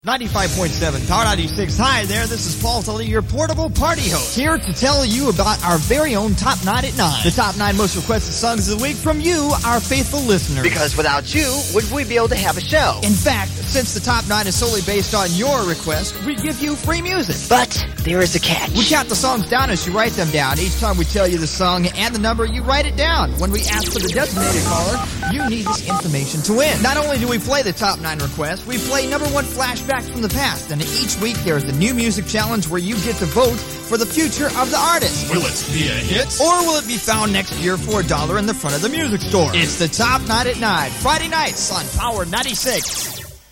95.7 Power 96. Hi there, this is Paul Tully, your portable party host, here to tell you about our very own Top 9 at 9. The top 9 most requested songs of the week from you, our faithful listeners. Because without you, would we be able to have a show? In fact, since the Top 9 is solely based on your request, we give you free music. But there is a catch. We count the songs down as you write them down. Each time we tell you the song and the number, you write it down. When we ask for the designated caller, you need this information to win. Not only do we play the Top 9 requests, we play number 1 flashbacks from the past, and each week there is a new music challenge where you get to vote for the future of the artist. Will it be a hit? Or will it be found next year for $1 in the front of the music store? It's the Top 9 at 9, Friday nights on Power 96.